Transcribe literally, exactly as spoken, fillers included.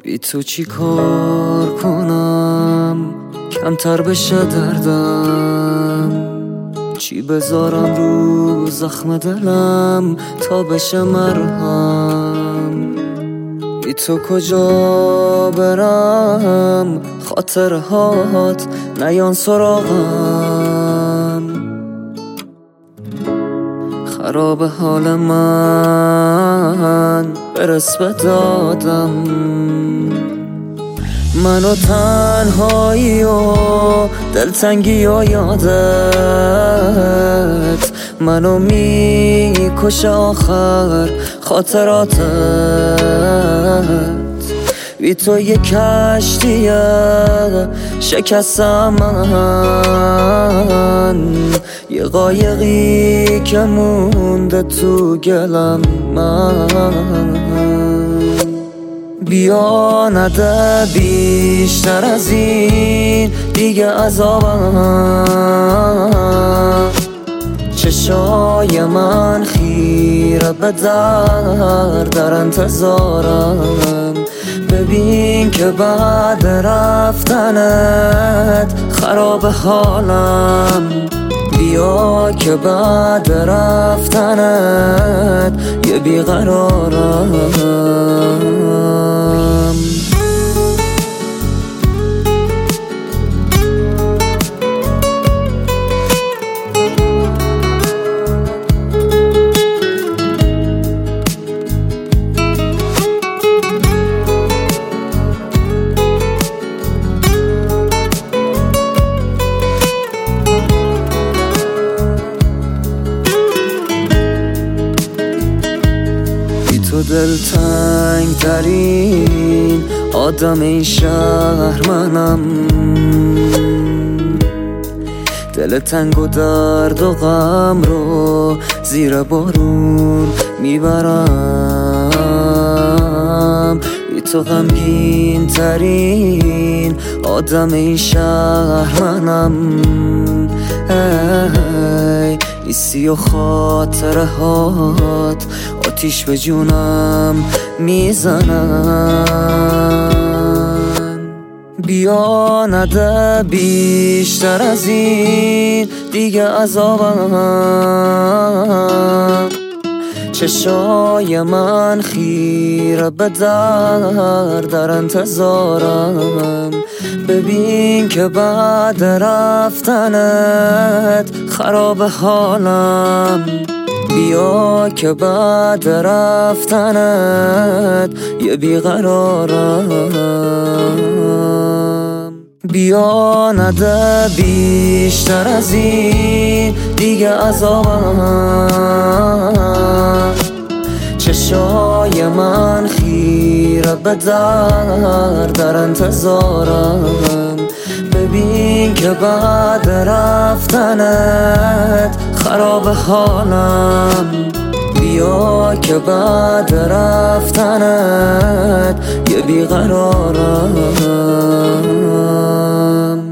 بی تو چی کار کنم کمتر بشه دردم، چی بذارم رو زخم دلم تا بشه مرهم. بی تو کجا برم خاطرهات نیان سراغم، خراب حال من برس به دادم. منو تنهایی و دلتنگی و یادت منو میکشه آخر خاطراتت. بی تو یه کشتیه شکستم من، یه قایقی که مونده تو گلم من. بیا نده بیشتر از این دیگه عذابم، چشای من خیره به در در انتظارم. ببین که بعد رفتنت خراب حالم، بیا که بعد رفتنت یه بیقرارم. تو دلتنگ ترین آدم این شهر منم، دل تنگ و درد و غم رو زیر بارون میبرم. بی تو غمگین ترین آدم این شهر منم. ای نیستی و خاطره هات آتیش به جونم میزنن. بیا نده بیشتر از این دیگه عذابم، چشای من خیره به در در انتظارم. ببین که بعد رفتنت خراب حالم، بیا که بعد رفتنت یه بیقرارم. بیا نده بیشتر از این دیگه عذابم، چشای من خیره به در در انتظارم. ببین که بعد رفتنت خراب حالم، بیا که بعد رفتنت یه بیقرارم.